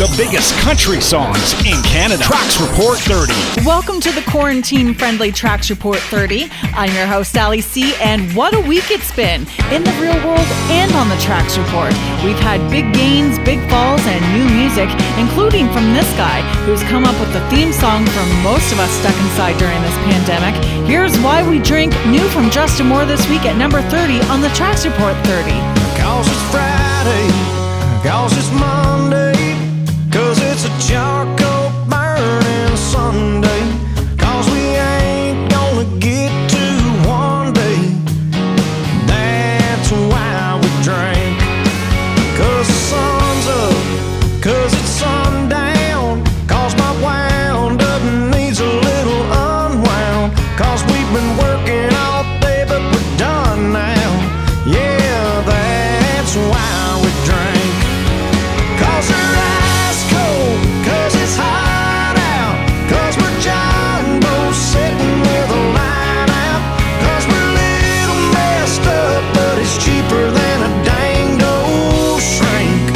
the biggest country songs in Canada. Tracks Report 30. Welcome to the quarantine-friendly Tracks Report 30. I'm your host, Ali C., and what a week it's been in the real world and on the Tracks Report. We've had big gains, big falls, and new music, including from this guy, who's come up with the theme song for most of us stuck inside during this pandemic. Here's Why We Drink, new from Justin Moore this week at number 30 on the Tracks Report 30. Cause it's Friday, cause it's Monday, cause it's a charcoal burning Sunday, cause we ain't gonna get to one day. That's why we drink. Cause the sun's up, cause it's sundown, cause my wound up needs a little unwound, cause we've been working all day but we're done now. Yeah, that's why we drink. Cause we're ice cold, cause it's hot out, cause we're John Boy sitting with a line out, cause we're a little messed up, but it's cheaper than a dang old shrink.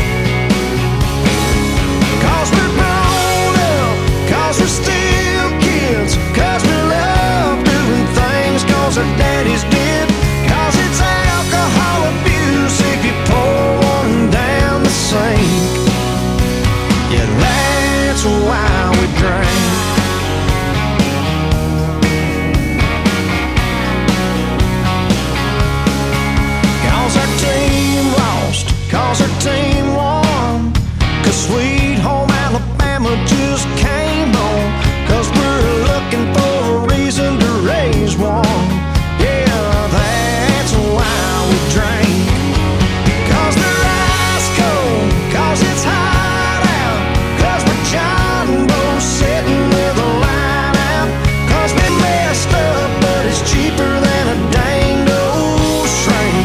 Cause we're grown up, cause we're still kids, cause we love doing things cause our daddies did, cause it's alcohol abuse if you pour one down the sink. Yeah, that's why we drink. Cause our team lost, cause our team won, cause Sweet Home Alabama just came on, cause we're looking for a reason to raise one. Yeah, that's why we drink. Cause they're ice cold, cause it's hot out, cause we're John Boy sitting with a line out, cause we messed up, but it's cheaper than a dang old shrink.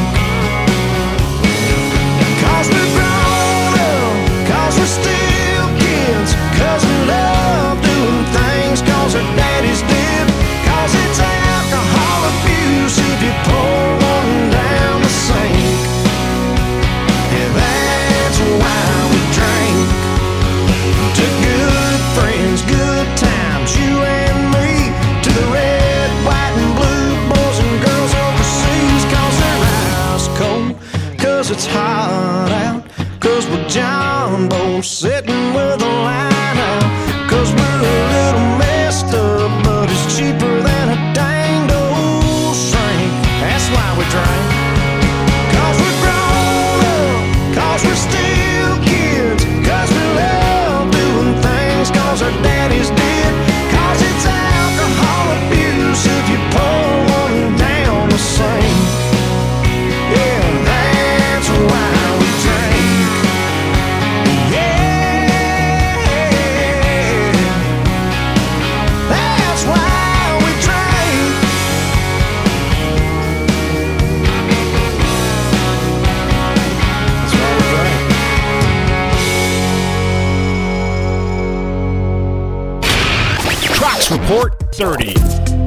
Cause we're grown up, cause we're still kids, cause we love doing things cause our daddies did, cause it's alcohol abuse if you pour one down the sink. Yeah, that's why we drink. To good friends, good times, you and me, to the red, white, and blue boys and girls overseas, cause they're ice cold, cause it's hot out, cause we're John Boy sitting with a line out, cause we're a little messed up, but it's cheaper than a dang old shrink. That's why we drink. Cause we're grown up, cause we're still kids, cause we love doing things cause our daddies did, cause it's alcohol abuse if you pour one down the sink. Yeah, that's why we drink. Yeah, that's why we drink. That's why we drink. Tracks Report 30.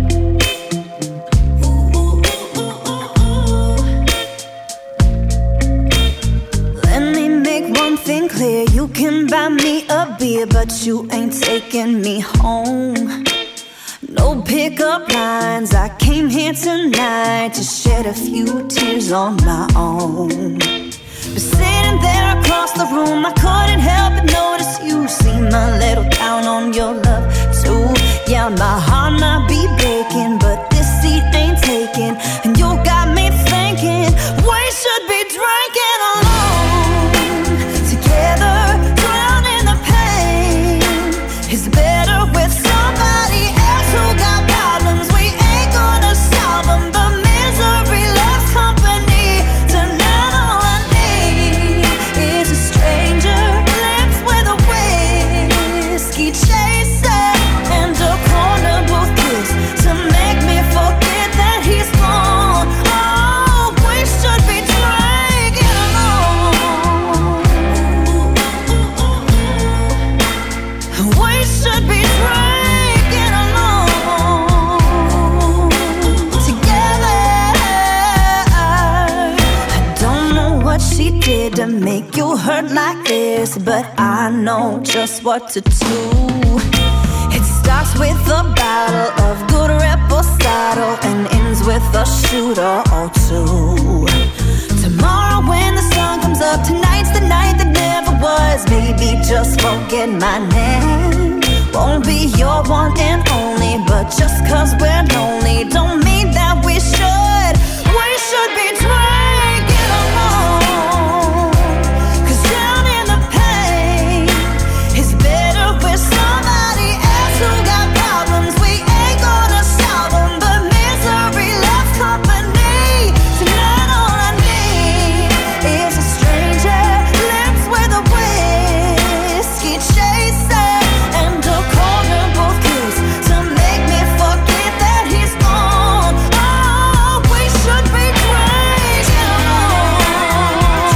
Let me make one thing clear. You can buy me a beer, but you ain't taking me home. No pickup lines, I came here tonight to shed a few tears on my own. But sitting there across the room, I couldn't help but notice you seem a little down on your love too. Yeah, my heart might be breaking, but this seat ain't taken, and you got me thinking we should be drinking alone together, drowning the pain. It's better with somebody else who got problems. We ain't gonna solve them, but misery loves company. Tonight all I need is a stranger, lips with a whiskey chaser, and a corner booth kiss to make me forget that he's gone. Oh, we should be drinking alone. We should be drinking alone together. I don't know what she did to to make you hurt like this, but I know just what to do. It starts with a bottle of good reposado and ends with a shooter or two. Tomorrow when the sun comes up, tonight's the night that never was. Maybe just forget my name. Won't be your one and only, but just 'cause we're lonely don't mean that we should be drinking alone. 'Cause down in the pain is better with somebody else who got problems. We ain't gonna solve them, but misery loves company. Tonight all I need is a stranger, lips with a whiskey chaser, and a corner kiss to make me forget that he's gone. Oh, we should be drinking alone.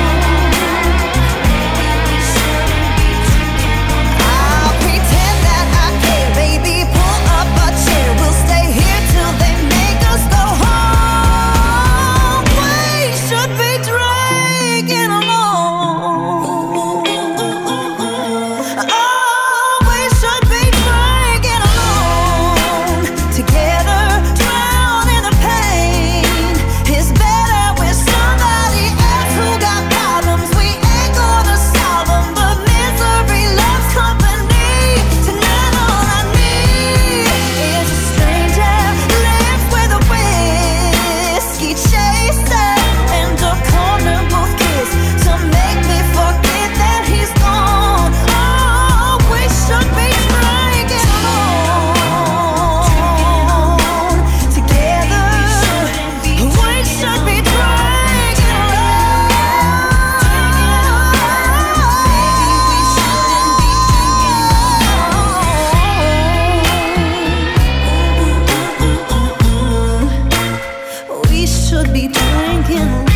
I'll pretend that I care, baby. Pull up a chair, we'll stay here till they make us go home. We should be drinking alone. Oh, we should be drinking alone. Together, drown in the pain. It's better with somebody else who got problems. We ain't gonna solve them, but misery loves company. Tonight all I need is a stranger, lips with a whiskey chaser, and a corner kiss to make me forget that he's gone. Oh, we should be drinking alone. Together, we should be drinking alone. We should be drinking alone.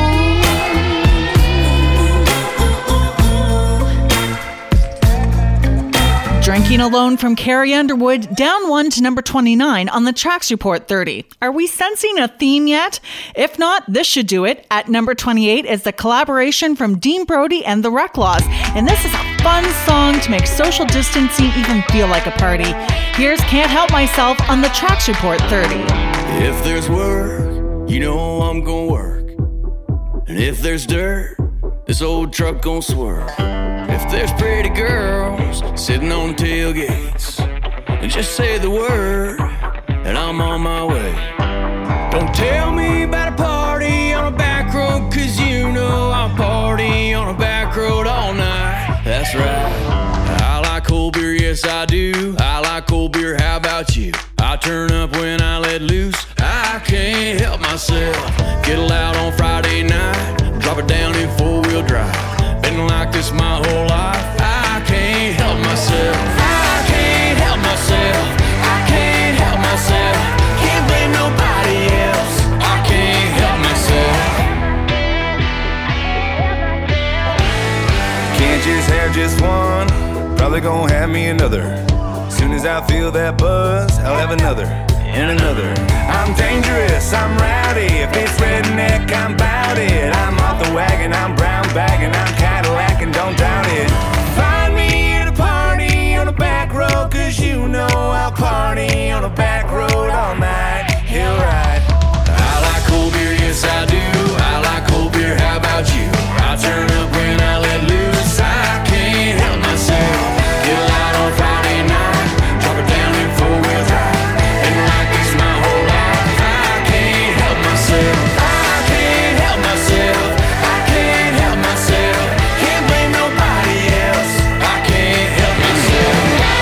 Drinking Alone from Carrie Underwood, down 1 to number 29 on the Tracks Report 30. Are we sensing a theme yet? If not, this should do it. At number 28 is the collaboration from Dean Brody and the Reclaws, and this is a fun song to make social distancing even feel like a party. Here's Can't Help Myself on the Tracks Report 30. If there's work, you know I'm gonna work. And if there's dirt, this old truck gon' swerve. If there's pretty girls sitting on tailgates, and just say the word, and I'm on my way. Don't tell me about a party on a back road, 'cause you know I'll party on a back road all night. That's right. I like cold beer, yes I do. I like cold beer, how about you? I turn up when I let loose. I can't help myself. Get loud on Friday night, drop it down in four-wheel drive. Been like this my whole life. I can't help myself. I can't help myself. I can't help myself. Can't blame nobody else. I can't help myself. Can't just have just one. Probably gonna have me another. Soon as I feel that buzz, I'll have another and another. I'm dangerous, I'm rowdy. If it's redneck, I'm bout it. I'm off the wagon, I'm brown bagging, I'm Cadillac and don't doubt it. Find me at a party on a back road, 'cause you know I'll party on a back road all night. He'll ride. I like cold beer, yes I do. I like cold beer, how about you? I turn up when I let loose. I can't help myself. Get loud on Friday night, drop it down in four-wheel drive. And like this my whole life. I can't help myself. I can't help myself. I can't help myself. Can't blame nobody else. I can't help myself.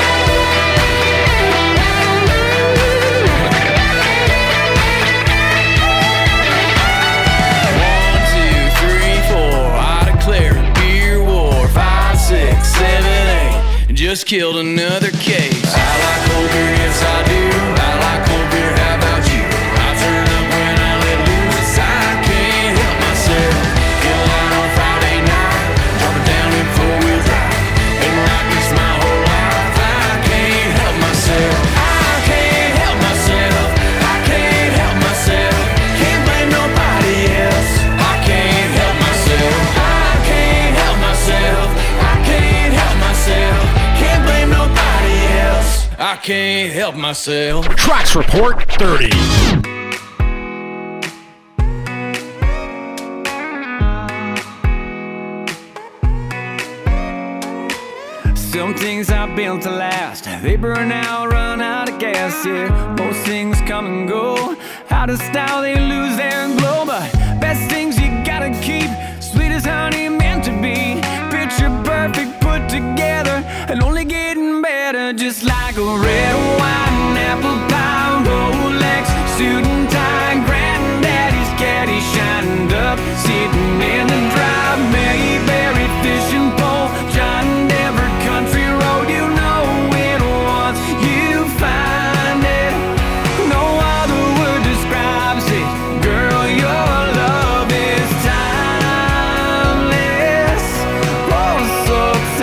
1, 2, 3, 4. I declare beer war. 5, 6, 7, 8. Just killed another case. I like cold beer, yes I do. I like cold beer, how about you? I turn up when I let loose. I can't help myself. Get loud on Friday night, drop it down in four-wheel drive. Been like this my whole life. I can't help myself. I can't help myself. I can't help myself. Can't blame nobody else. I can't help myself. I can't help myself. Tracks Report 30. Some things are built to last. They burn out, run out of gas, yeah. Most things come and go. Out of style, they lose their glow. But best things you gotta keep. Sweet as honey, meant to be. Picture perfect, put together. And only getting better. Just like a red wine, apple pie, Rolex, suit and tie. Granddaddy's caddy shined up. Sitting in the drive, Mayberry fishing pole. John Denver country road, you know it once you find it. No other word describes it. Girl, your love is timeless. Oh, so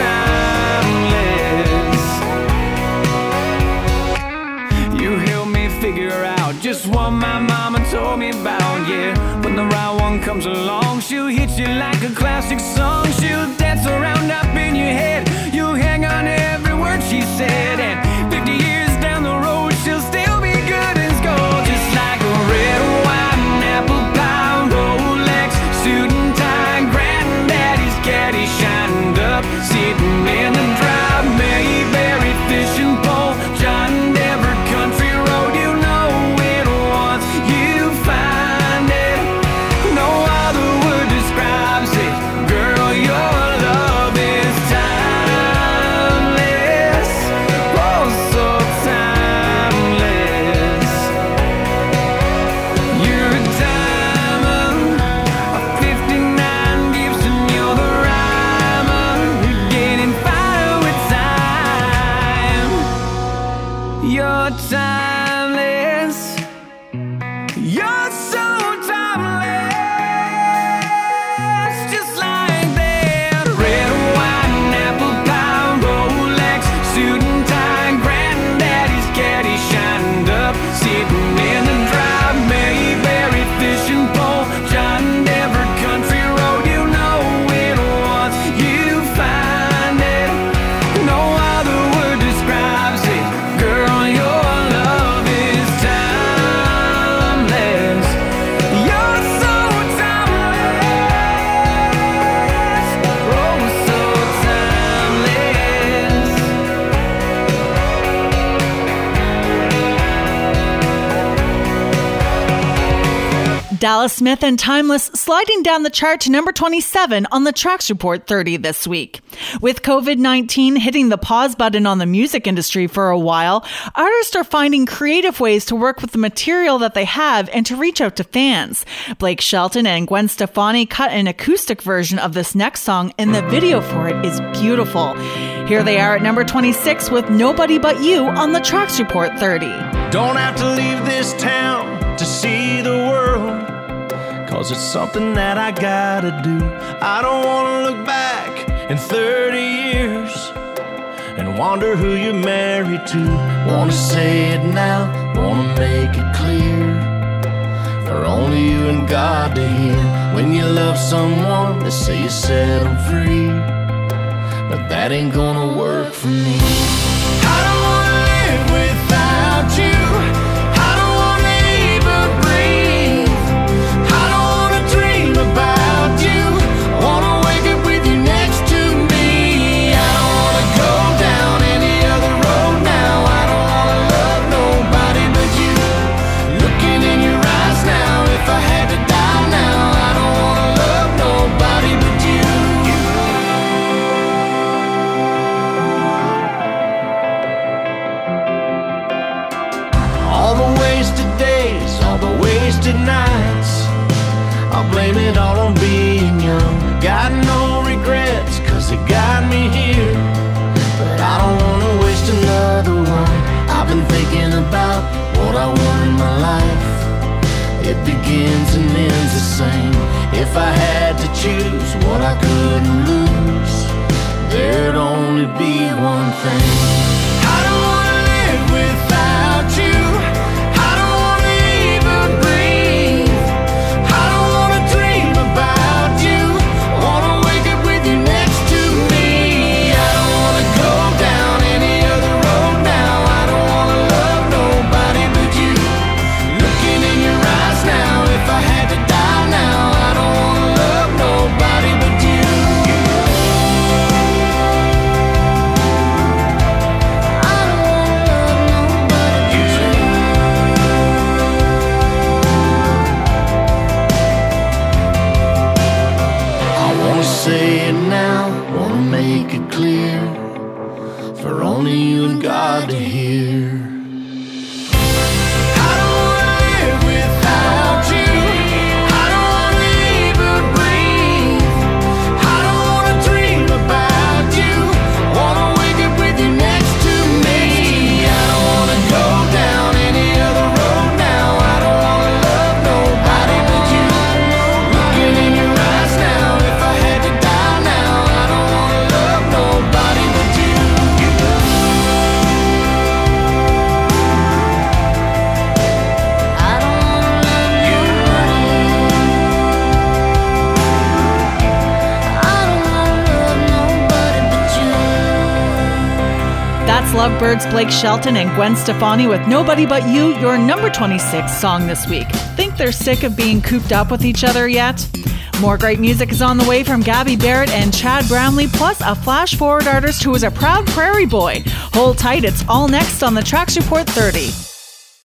timeless. You help me figure out just what my mama told me about, yeah. When the right one comes along, she'll hit you like a classic song. She'll dance around up in your head. You'll hang on to every word she said. And 50 years down the road, she'll still be good as gold. Just like a red wine, apple pie, Rolex, suit and tie. Granddaddy's caddy shined up. Sitting in the drive, Mayberry fishing pole. John Denver country road, you know it once you find it. No other word describes it. Girl, your love is timeless. Oh, so timeless. You're a diamond, a 59 Gibson, you're the rhymer. You're getting fire with time. You're timeless. You're so timeless. Just like that. Red wine, apple pie, Rolex, suit and tie. Granddaddy's caddy shined up. Sitting in the drive, Mayberry fishing pole. John Denver country road, you know it once you find it. No other word describes it. Girl, your love is timeless. You're so timeless. Oh, so timeless. Dallas Smith and Timeless sliding down the chart to number 27 on the Tracks Report 30 this week. With COVID-19 hitting the pause button on the music industry for a while, artists are finding creative ways to work with the material that they have and to reach out to fans. Blake Shelton and Gwen Stefani cut an acoustic version of this next song, and the video for it is beautiful. Here they are at number 26 with Nobody But You on the Tracks Report 30. Don't have to leave this town to see the world, 'cause it's something that I gotta do. I don't wanna look back in 30 years and wonder who you're married to. Wanna say it now, wanna make it clear, for only you and God to hear. When you love someone, they say you set them free, but that ain't gonna work for me. I don't wanna live without you. I don't wanna even breathe. I don't wanna dream about you. I wanna wake up with you next to me. I don't wanna go down any other road now. I don't wanna love nobody but you. Looking in your eyes now, if I had to die now, I don't wanna love nobody but you. All the wasted days, all the wasted nights, I'll blame it all on being young. Got no regrets, 'cause it got me here, but I don't wanna waste another one. I've been thinking about what I want in my life. It begins and ends the same. If I had to choose what I couldn't lose, there'd only be one thing. I don't wanna live without you. I don't wanna even breathe. I don't wanna dream about you. I wanna wake up with you next to me. I don't wanna go down any other road now. I don't God to hear. Lovebirds Blake Shelton and Gwen Stefani with Nobody But You, your number 26 song this week. Think they're sick of being cooped up with each other yet? More great music is on the way from Gabby Barrett and Chad Brownlee, plus a flash forward artist who is a proud prairie boy. Hold tight, it's all next on the Tracks Report 30.